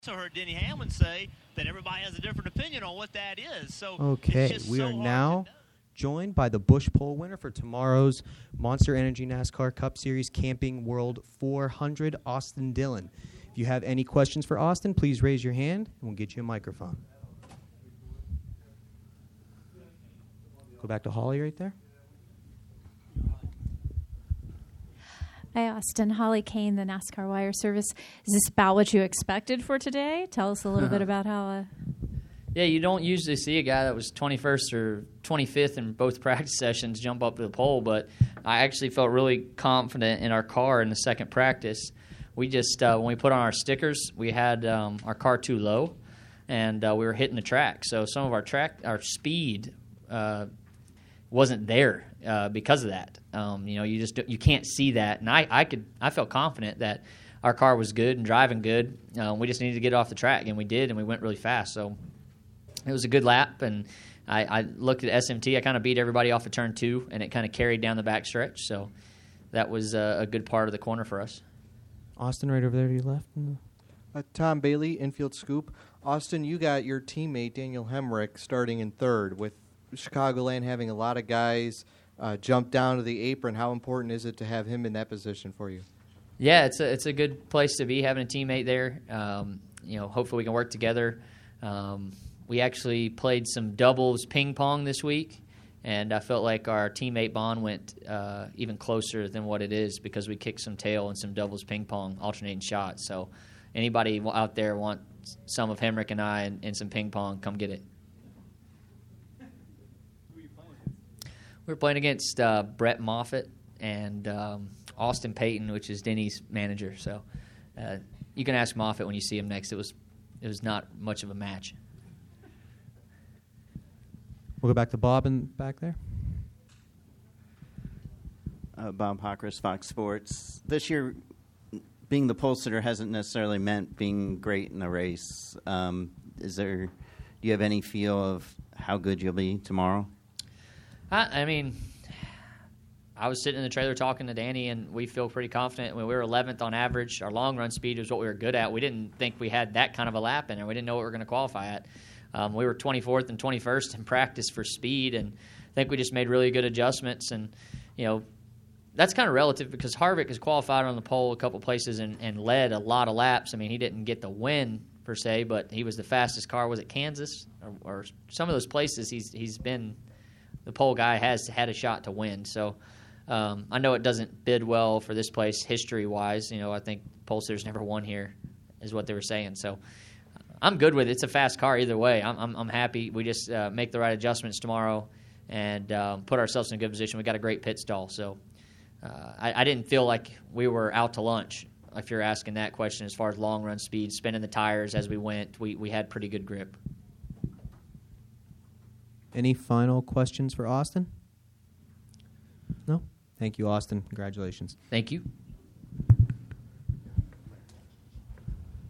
also heard Denny Hamlin say that everybody has a different opinion on what that is. So okay, it's just we so are hard now to know. joined by the Bush Pole winner for tomorrow's Monster Energy NASCAR Cup Series Camping World 400, Austin Dillon. If you have any questions for Austin, please raise your hand, and we'll get you a microphone. Go back to Holly right there. Hi, Austin. Holly Kane, the NASCAR Wire Service. Is this about what you expected for today? Tell us a little bit about how... Yeah, you don't usually see a guy that was 21st or 25th in both practice sessions jump up to the pole, but I actually felt really confident in our car in the second practice. We just, when we put on our stickers, we had our car too low, and we were hitting the track. So some of our speed wasn't there because of that. You can't see that, and I felt confident that our car was good and driving good. We just needed to get off the track, and we did, and we went really fast. So it was a good lap, and I looked at SMT. I kind of beat everybody off of turn 2, and it kind of carried down the back stretch. So that was a good part of the corner for us. Austin, right over there to your left. Tom Bailey, Infield Scoop. Austin, you got your teammate Daniel Hemrick starting in third with Chicagoland having a lot of guys jump down to the apron. How important is it to have him in that position for you? Yeah, it's a good place to be, having a teammate there. Hopefully we can work together. We actually played some doubles ping pong this week, and I felt like our teammate bond went even closer than what it is because we kicked some tail and some doubles ping pong alternating shots. So anybody out there want some of Hemrick and I and some ping pong, come get it. We were playing against Brett Moffitt and Austin Payton, which is Denny's manager. So you can ask Moffitt when you see him next. It was not much of a match. We'll go back to Bob in back there. Bob Hockris, Fox Sports. This year, being the pole sitter hasn't necessarily meant being great in a race. Do you have any feel of how good you'll be tomorrow? I was sitting in the trailer talking to Danny, and we feel pretty confident. When we were 11th on average, our long run speed was what we were good at. We didn't think we had that kind of a lap in there. We didn't know what we were going to qualify at. We were 24th and 21st in practice for speed, and I think we just made really good adjustments. And, that's kind of relative because Harvick has qualified on the pole a couple places and led a lot of laps. I mean, he didn't get the win per se, but he was the fastest car. Was it Kansas or some of those places he's been the pole guy, has had a shot to win. So I know it doesn't bid well for this place history-wise. I think pole sitters never won here is what they were saying. So I'm good with it. It's a fast car either way. I'm happy. We just make the right adjustments tomorrow and put ourselves in a good position. We got a great pit stall. So I didn't feel like we were out to lunch, if you're asking that question, as far as long-run speed, spinning the tires as we went. We had pretty good grip. Any final questions for Austin? No? Thank you, Austin. Congratulations. Thank you.